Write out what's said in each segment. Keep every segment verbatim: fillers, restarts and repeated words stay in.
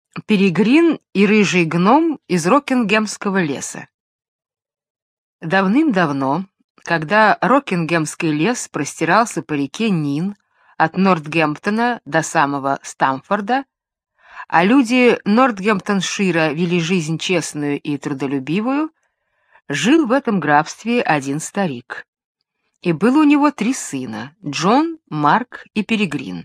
Перегрин и рыжий гном из Рокингемского леса. Давным-давно, когда Рокингемский лес простирался по реке Нин от Нортгемптона до самого Стамфорда, а люди Нортгемптоншира вели жизнь честную и трудолюбивую, жил в этом графстве один старик. И было у него три сына — Джон, Марк и Перегрин.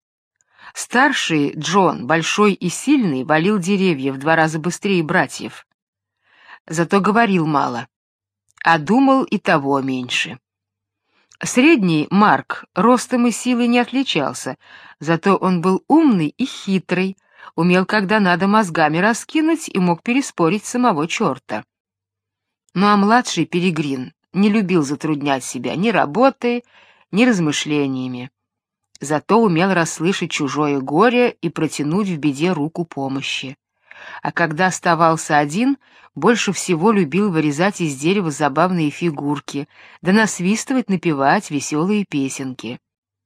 Старший, Джон, большой и сильный, валил деревья в два раза быстрее братьев. Зато говорил мало, а думал и того меньше. Средний, Марк, ростом и силой не отличался, зато он был умный и хитрый, умел, когда надо, мозгами раскинуть и мог переспорить самого черта. Ну а младший, Перегрин, не любил затруднять себя ни работой, ни размышлениями. Зато умел расслышать чужое горе и протянуть в беде руку помощи. А когда оставался один, больше всего любил вырезать из дерева забавные фигурки, да насвистывать, напевать веселые песенки.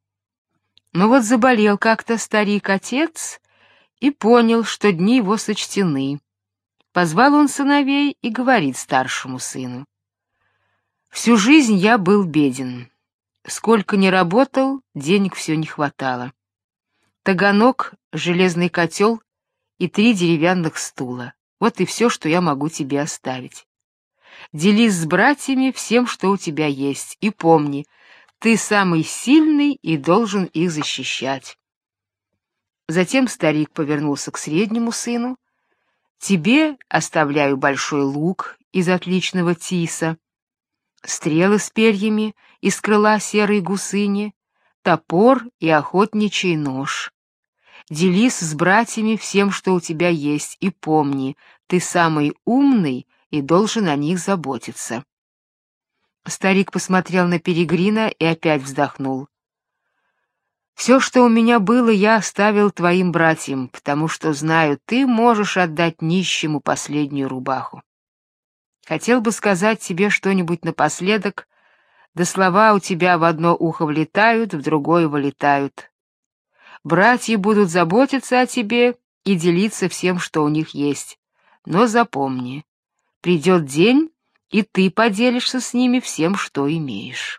Но вот заболел как-то старик-отец и понял, что дни его сочтены. Позвал он сыновей и говорит старшему сыну: «Всю жизнь я был беден. Сколько ни работал, денег все не хватало. Таганок, железный котел и три деревянных стула. Вот и все, что я могу тебе оставить. Делись с братьями всем, что у тебя есть, и помни, ты самый сильный и должен их защищать». Затем старик повернулся к среднему сыну. «Тебе оставляю большой лук из отличного тиса, стрелы с перьями из крыла серой гусыни, топор и охотничий нож. Делись с братьями всем, что у тебя есть, и помни, ты самый умный и должен о них заботиться». Старик посмотрел на Перегрина и опять вздохнул. «Все, что у меня было, я оставил твоим братьям, потому что знаю, ты можешь отдать нищему последнюю рубаху. Хотел бы сказать тебе что-нибудь напоследок, да слова у тебя в одно ухо влетают, в другое вылетают. Братья будут заботиться о тебе и делиться всем, что у них есть. Но запомни, придет день, и ты поделишься с ними всем, что имеешь».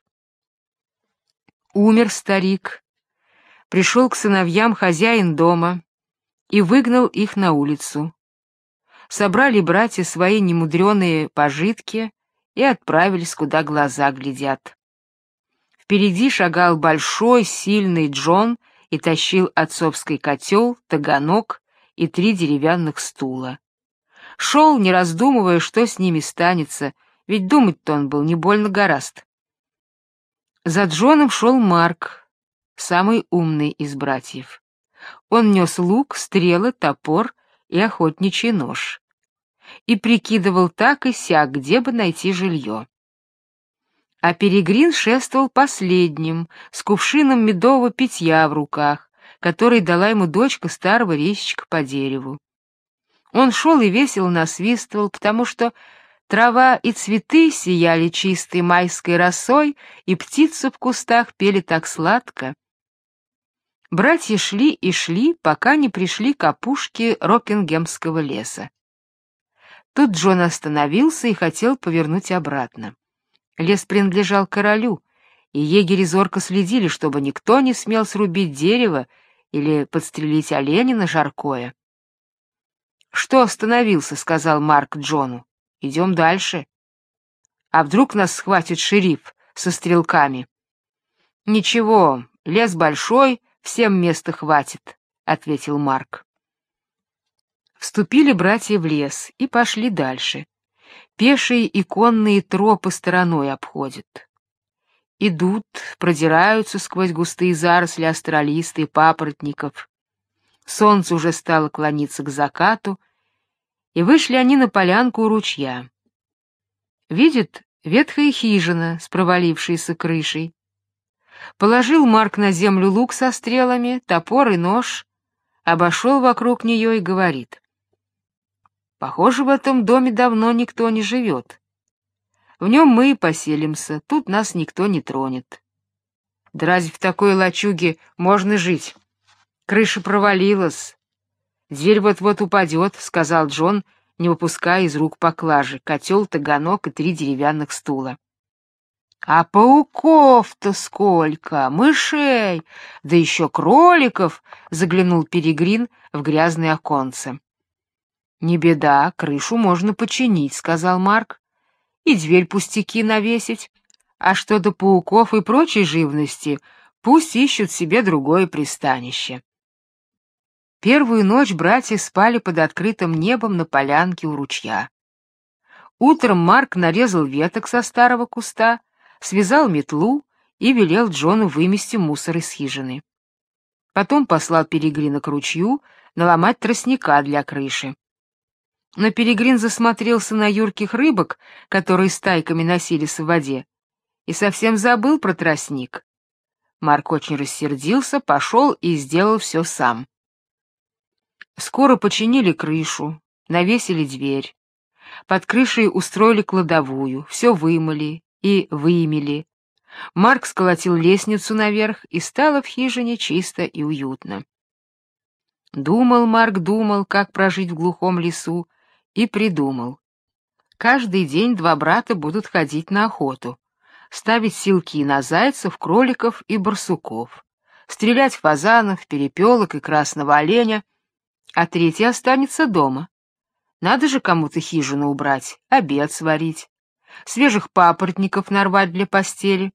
Умер старик. Пришел к сыновьям хозяин дома и выгнал их на улицу. Собрали братья свои немудреные пожитки и отправились, куда глаза глядят. Впереди шагал большой, сильный Джон и тащил отцовский котел, таганок и три деревянных стула. Шел, не раздумывая, что с ними станется, ведь думать-то он был не больно горазд. За Джоном шел Марк, самый умный из братьев. Он нес лук, стрелы, топор и охотничий нож. И прикидывал так и сяк, где бы найти жилье. А Перегрин шествовал последним, с кувшином медового питья в руках, который дала ему дочка старого резчика по дереву. Он шел и весело насвистывал, потому что трава и цветы сияли чистой майской росой, и птицы в кустах пели так сладко. Братья шли и шли, пока не пришли к опушке Рокингемского леса. Тут Джон остановился и хотел повернуть обратно. Лес принадлежал королю, и егери зорко следили, чтобы никто не смел срубить дерево или подстрелить оленя на жаркое. «Что остановился?» — сказал Марк Джону. «Идем дальше. А вдруг нас схватит шериф со стрелками?» «Ничего, лес большой, всем места хватит», — ответил Марк. Вступили братья в лес и пошли дальше. Пешие и конные тропы стороной обходят. Идут, продираются сквозь густые заросли астролиста и папоротников. Солнце уже стало клониться к закату, и вышли они на полянку у ручья. Видят, ветхая хижина с провалившейся крышей. Положил Марк на землю лук со стрелами, топор и нож, обошел вокруг нее и говорит: «Похоже, в этом доме давно никто не живет. В нем мы и поселимся, тут нас никто не тронет. Да разве в такой лачуге можно жить? Крыша провалилась. «Дверь вот-вот упадет», — сказал Джон, не выпуская из рук поклажи, котел, таганок и три деревянных стула. «А пауков-то сколько! Мышей! Да еще кроликов!» — заглянул Перегрин в грязное оконце. «Не беда, крышу можно починить», — сказал Марк, — «и дверь пустяки навесить. А что до пауков и прочей живности, пусть ищут себе другое пристанище». Первую ночь братья спали под открытым небом на полянке у ручья. Утром Марк нарезал веток со старого куста, связал метлу и велел Джону вымести мусор из хижины. Потом послал Перегрина к ручью наломать тростника для крыши. Но Перегрин засмотрелся на юрких рыбок, которые стайками носились в воде, и совсем забыл про тростник. Марк очень рассердился, пошел и сделал все сам. Скоро починили крышу, навесили дверь. Под крышей устроили кладовую, все вымыли и вымели. Марк сколотил лестницу наверх, и стало в хижине чисто и уютно. Думал Марк, думал, как прожить в глухом лесу, и придумал. Каждый день два брата будут ходить на охоту, ставить силки на зайцев, кроликов и барсуков, стрелять в фазанов, перепелок и красного оленя, а третий останется дома. Надо же кому-то хижину убрать, обед сварить, свежих папоротников нарвать для постели.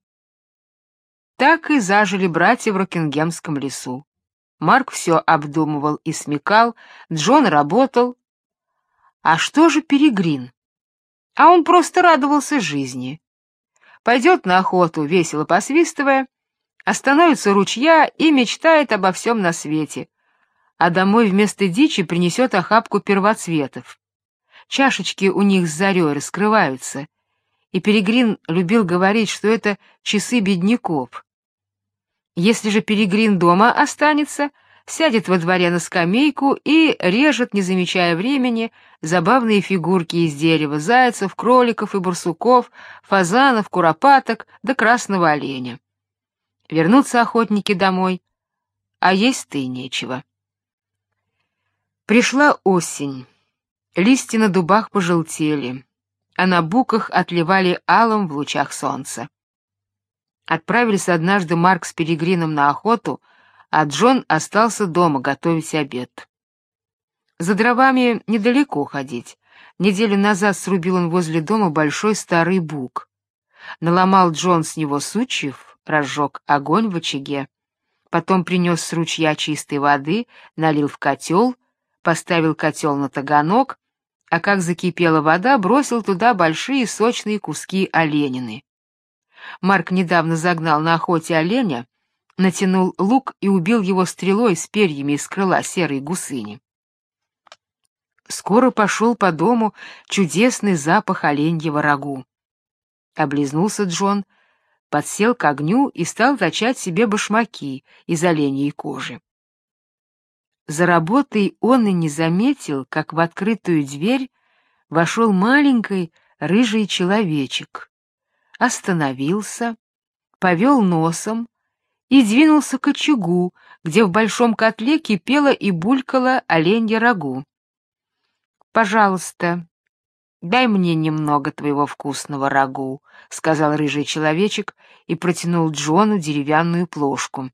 Так и зажили братья в Рокингемском лесу. Марк все обдумывал и смекал, Джон работал. А что же Перегрин? А он просто радовался жизни. Пойдет на охоту, весело посвистывая, остановится у ручья и мечтает обо всем на свете, а домой вместо дичи принесет охапку первоцветов. Чашечки у них с зарей раскрываются, и Перегрин любил говорить, что это часы бедняков. Если же Перегрин дома останется, сядет во дворе на скамейку и режет, не замечая времени, забавные фигурки из дерева: зайцев, кроликов и барсуков, фазанов, куропаток да красного оленя. Вернутся охотники домой, а есть-то и нечего. Пришла осень. Листья на дубах пожелтели, а на буках отливали алым в лучах солнца. Отправились однажды Марк с Перегрином на охоту, а Джон остался дома готовить обед. За дровами недалеко ходить. Неделю назад срубил он возле дома большой старый бук. Наломал Джон с него сучьев, разжег огонь в очаге. Потом принес с ручья чистой воды, налил в котел, поставил котел на таганок, а как закипела вода, бросил туда большие сочные куски оленины. Марк недавно загнал на охоте оленя, натянул лук и убил его стрелой с перьями из крыла серой гусыни. Скоро пошел по дому чудесный запах оленьего рагу. Облизнулся Джон, подсел к огню и стал точать себе башмаки из оленьей кожи. За работой он и не заметил, как в открытую дверь вошел маленький рыжий человечек, остановился, повел носом и двинулся к очагу, где в большом котле кипело и булькало оленье рагу. «Пожалуйста, дай мне немного твоего вкусного рагу», — сказал рыжий человечек и протянул Джону деревянную плошку.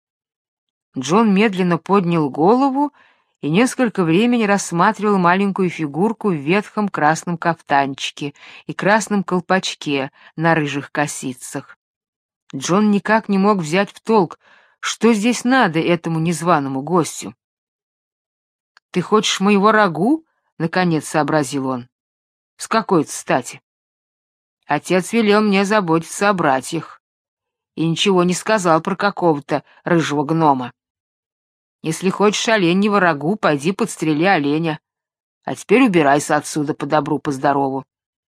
Джон медленно поднял голову и несколько времени рассматривал маленькую фигурку в ветхом красном кафтанчике и красном колпачке на рыжих косицах. Джон никак не мог взять в толк, что здесь надо этому незваному гостю. «Ты хочешь моего рагу?» — наконец сообразил он. «С какой-то стати? Отец велел мне заботиться о братьях и ничего не сказал про какого-то рыжего гнома. Если хочешь оленьего рагу, пойди подстрели оленя, а теперь убирайся отсюда по добру, по здорову».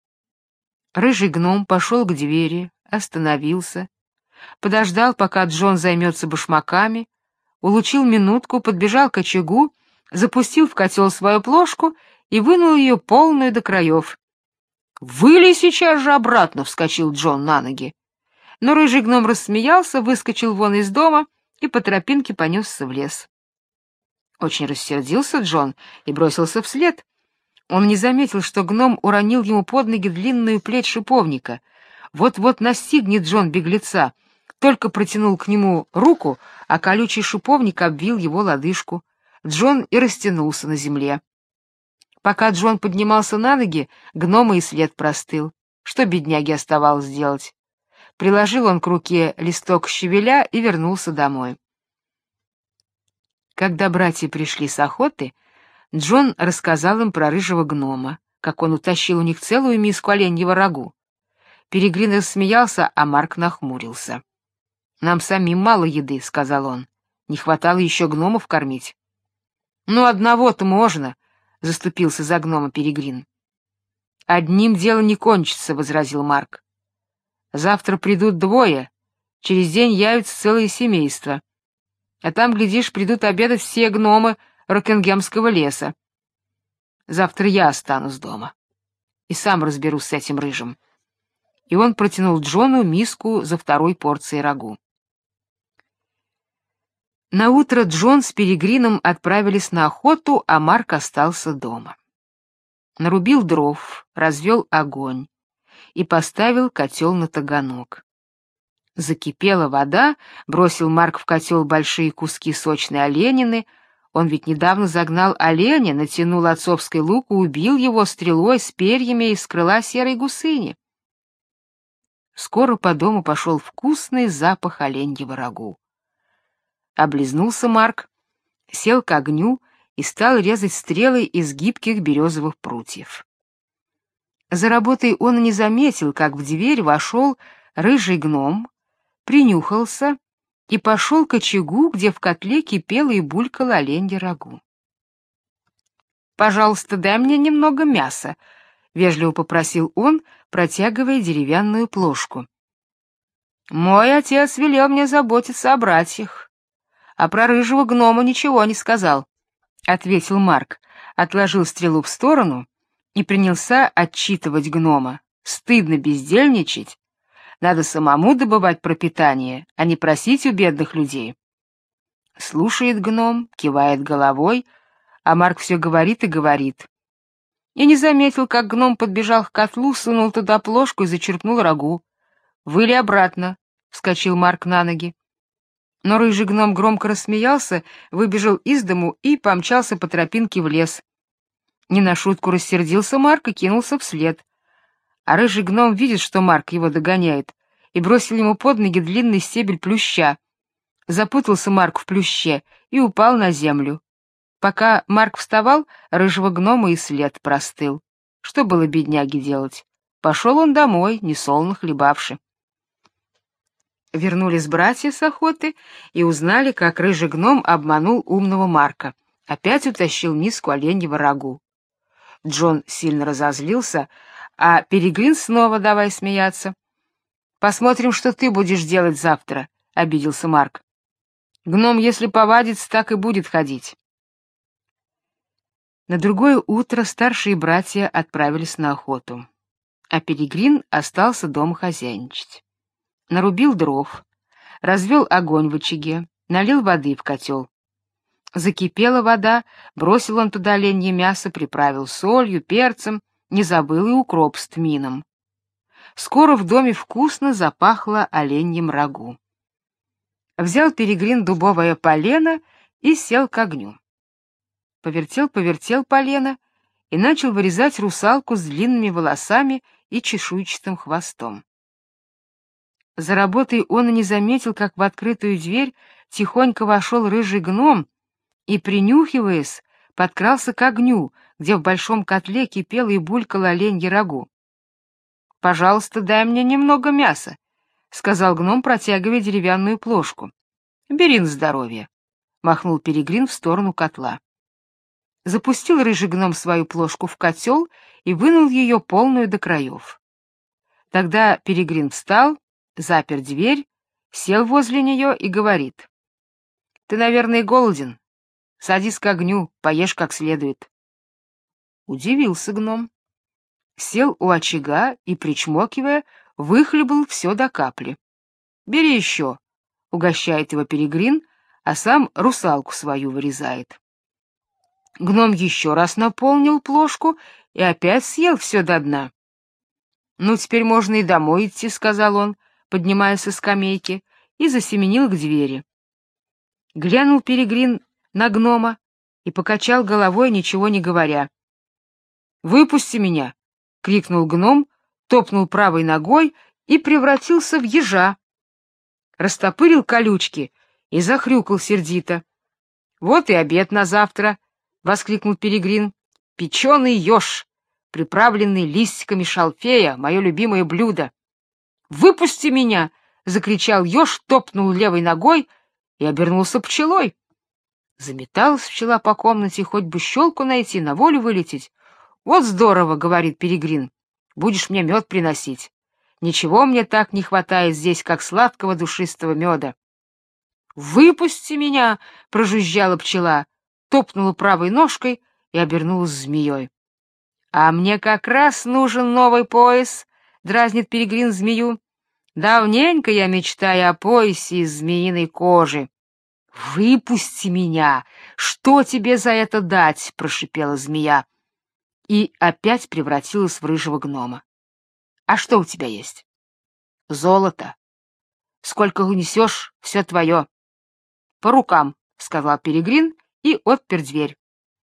Рыжий гном пошел к двери, остановился, подождал, пока Джон займется башмаками, улучил минутку, подбежал к очагу, запустил в котел свою плошку и вынул ее полную до краев. «Вылей сейчас же обратно!» — вскочил Джон на ноги. Но рыжий гном рассмеялся, выскочил вон из дома и по тропинке понесся в лес. Очень рассердился Джон и бросился вслед. Он не заметил, что гном уронил ему под ноги длинную плеть шиповника. Вот-вот настигнет Джон беглеца. Только протянул к нему руку, а колючий шиповник обвил его лодыжку. Джон и растянулся на земле. Пока Джон поднимался на ноги, гнома и след простыл. Что бедняге оставалось делать? Приложил он к руке листок щавеля и вернулся домой. Когда братья пришли с охоты, Джон рассказал им про рыжего гнома, как он утащил у них целую миску оленьего рагу. Перегрин рассмеялся, а Марк нахмурился. «Нам самим мало еды», — сказал он. «Не хватало еще гномов кормить». «Ну, одного-то можно», — заступился за гнома Перегрин. «Одним дело не кончится», — возразил Марк. «Завтра придут двое, через день явится целое семейство. А там, глядишь, придут обедать все гномы Рокингемского леса. Завтра я останусь дома и сам разберусь с этим рыжим». И он протянул Джону миску за второй порцией рагу. Наутро Джон с Перегрином отправились на охоту, а Марк остался дома. Нарубил дров, развел огонь и поставил котел на таганок. Закипела вода, бросил Марк в котел большие куски сочной оленины. Он ведь недавно загнал оленя, натянул отцовский лук и убил его стрелой с перьями из крыла серой гусыни. Скоро по дому пошел вкусный запах оленьего рагу. Облизнулся Марк, сел к огню и стал резать стрелы из гибких березовых прутьев. За работой он и не заметил, как в дверь вошел рыжий гном, принюхался и пошел к очагу, где в котле кипело и булькало оленье рагу. «Пожалуйста, дай мне немного мяса», — вежливо попросил он, протягивая деревянную плошку. «Мой отец велел мне заботиться о братьях, а про рыжего гнома ничего не сказал», — ответил Марк, отложил стрелу в сторону и принялся отчитывать гнома. «Стыдно бездельничать. Надо самому добывать пропитание, а не просить у бедных людей». Слушает гном, кивает головой, а Марк все говорит и говорит. И не заметил, как гном подбежал к котлу, сунул туда плошку и зачерпнул рагу. «Выли обратно», — вскочил Марк на ноги. Но рыжий гном громко рассмеялся, выбежал из дому и помчался по тропинке в лес. Не на шутку рассердился Марк и кинулся вслед. А рыжий гном видит, что Марк его догоняет, и бросил ему под ноги длинный стебель плюща. Запутался Марк в плюще и упал на землю. Пока Марк вставал, рыжего гнома и след простыл. Что было бедняге делать? Пошел он домой, несолоно хлебавши. Вернулись братья с охоты и узнали, как рыжий гном обманул умного Марка. Опять утащил миску оленьего рагу. Джон сильно разозлился, а Перегрин снова давай смеяться. «Посмотрим, что ты будешь делать завтра», — обиделся Марк. «Гном, если повадится, так и будет ходить». На другое утро старшие братья отправились на охоту, а Перегрин остался дома хозяйничать. Нарубил дров, развел огонь в очаге, налил воды в котел. Закипела вода, бросил он туда оленье мясо, приправил солью, перцем, не забыл и укроп с тмином. Скоро в доме вкусно запахло оленьим рагу. Взял Перегрин дубовое полено и сел к огню. Повертел-повертел полено и начал вырезать русалку с длинными волосами и чешуйчатым хвостом. За работой он и не заметил, как в открытую дверь тихонько вошел рыжий гном и, принюхиваясь, подкрался к огню, где в большом котле кипело и булькало оленье рагу. «Пожалуйста, дай мне немного мяса», — сказал гном, протягивая деревянную плошку. «Бери на здоровье», — махнул Перегрин в сторону котла. Запустил рыжий гном свою плошку в котел и вынул ее полную до краев. Тогда Перегрин встал, запер дверь, сел возле нее и говорит: «Ты, наверное, голоден. Садись к огню, поешь как следует». Удивился гном. Сел у очага и, причмокивая, выхлебал все до капли. «Бери еще», — угощает его Перегрин, а сам русалку свою вырезает. Гном еще раз наполнил плошку и опять съел все до дна. «Ну, теперь можно и домой идти», — сказал он, поднимаясь со скамейки, и засеменил к двери. Глянул Перегрин на гнома и покачал головой, ничего не говоря. «Выпусти меня!» — крикнул гном, топнул правой ногой и превратился в ежа. Растопырил колючки и захрюкал сердито. «Вот и обед на завтра!» — воскликнул Перегрин. «Печеный еж, приправленный листиками шалфея, мое любимое блюдо!» «Выпусти меня!» — закричал еж, топнул левой ногой и обернулся пчелой. Заметалась пчела по комнате, хоть бы щелку найти, на волю вылететь. «Вот здорово!» — говорит Перегрин. «Будешь мне мед приносить. Ничего мне так не хватает здесь, как сладкого душистого меда». «Выпусти меня!» — прожужжала пчела, топнула правой ножкой и обернулась змеей. «А мне как раз нужен новый пояс», — дразнит Перегрин змею. «Давненько я мечтаю о поясе из змеиной кожи». «Выпусти меня! Что тебе за это дать?» — прошипела змея. И опять превратилась в рыжего гнома. «А что у тебя есть?» «Золото. Сколько унесешь, все твое». «По рукам», — сказал Перегрин и отпер дверь.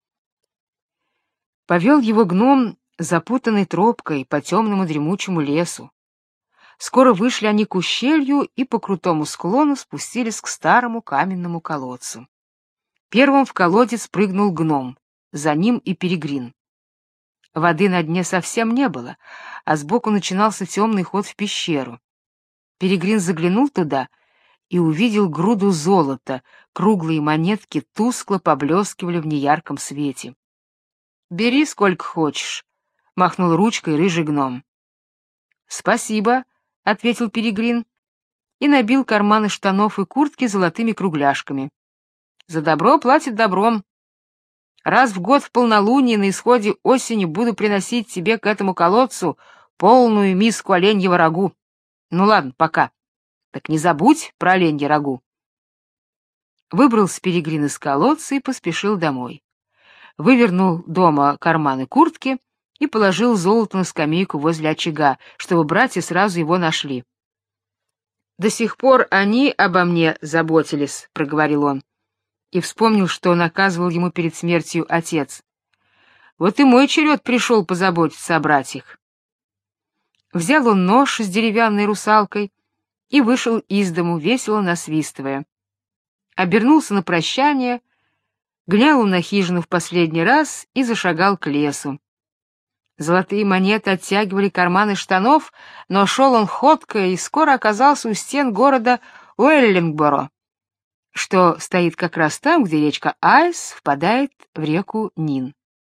Повел его гном запутанной тропкой по темному дремучему лесу. Скоро вышли они к ущелью и по крутому склону спустились к старому каменному колодцу. Первым в колодец прыгнул гном, за ним и Перегрин. Воды на дне совсем не было, а сбоку начинался темный ход в пещеру. Перегрин заглянул туда и увидел груду золота, круглые монетки тускло поблескивали в неярком свете. «Бери сколько хочешь», — махнул ручкой рыжий гном. «Спасибо», — ответил Перегрин и набил карманы штанов и куртки золотыми кругляшками. «За добро платит добром. Раз в год в полнолуние на исходе осени буду приносить тебе к этому колодцу полную миску оленьего рагу. Ну ладно, пока. Так не забудь про оленье рагу». Выбрался Перегрин из колодца и поспешил домой. Вывернул дома карманы куртки и положил золото на скамейку возле очага, чтобы братья сразу его нашли. «До сих пор они обо мне заботились», — проговорил он, и вспомнил, что наказывал ему перед смертью отец. «Вот и мой черед пришел позаботиться о братьях». Взял он нож с деревянной русалкой и вышел из дому, весело насвистывая. Обернулся на прощание, глянул на хижину в последний раз и зашагал к лесу. Золотые монеты оттягивали карманы штанов, но шел он ходко и скоро оказался у стен города Уэллингборо, что стоит как раз там, где речка Айс впадает в реку Нин.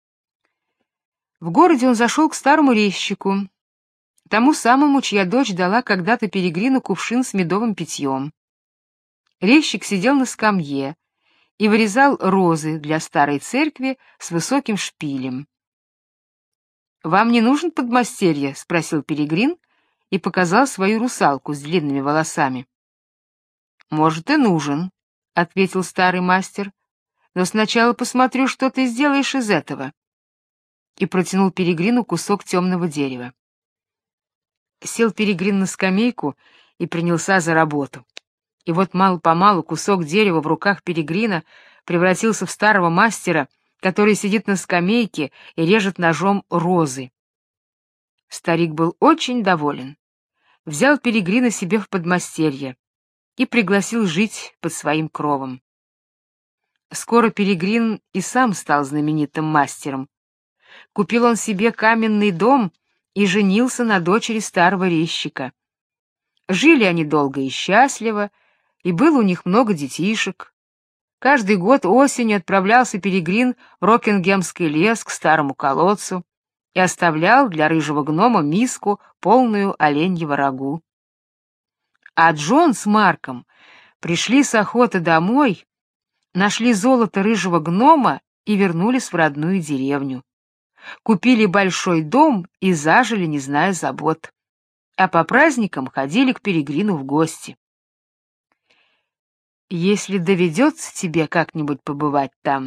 В городе он зашел к старому резчику, тому самому, чья дочь дала когда-то Перегрину кувшин с медовым питьем. Резчик сидел на скамье и вырезал розы для старой церкви с высоким шпилем. «Вам не нужен подмастерье?» — спросил Перегрин и показал свою русалку с длинными волосами. «Может, и нужен», — ответил старый мастер, — «но сначала посмотрю, что ты сделаешь из этого». И протянул Перегрину кусок темного дерева. Сел Перегрин на скамейку и принялся за работу. И вот мало-помалу кусок дерева в руках Перегрина превратился в старого мастера, который сидит на скамейке и режет ножом розы. Старик был очень доволен. Взял Перегрина себе в подмастерье и пригласил жить под своим кровом. Скоро Перегрин и сам стал знаменитым мастером. Купил он себе каменный дом и женился на дочери старого резчика. Жили они долго и счастливо, и было у них много детишек. Каждый год осенью отправлялся Перегрин в Рокингемский лес к старому колодцу и оставлял для рыжего гнома миску, полную оленьего рагу. А Джон с Марком пришли с охоты домой, нашли золото рыжего гнома и вернулись в родную деревню. Купили большой дом и зажили, не зная забот. А по праздникам ходили к Перегрину в гости. Если доведется тебе как-нибудь побывать там,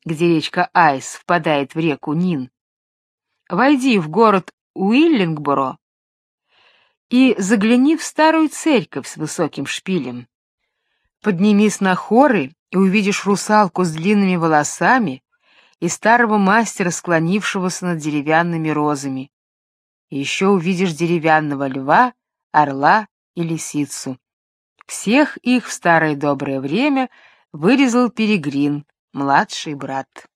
где речка Айс впадает в реку Нин. Войди в город Уиллингборо и загляни в старую церковь с высоким шпилем. Поднимись на хоры и увидишь русалку с длинными волосами и старого мастера, склонившегося над деревянными розами. И еще увидишь деревянного льва, орла и лисицу. Всех их в старое доброе время вырезал Перегрин, младший брат.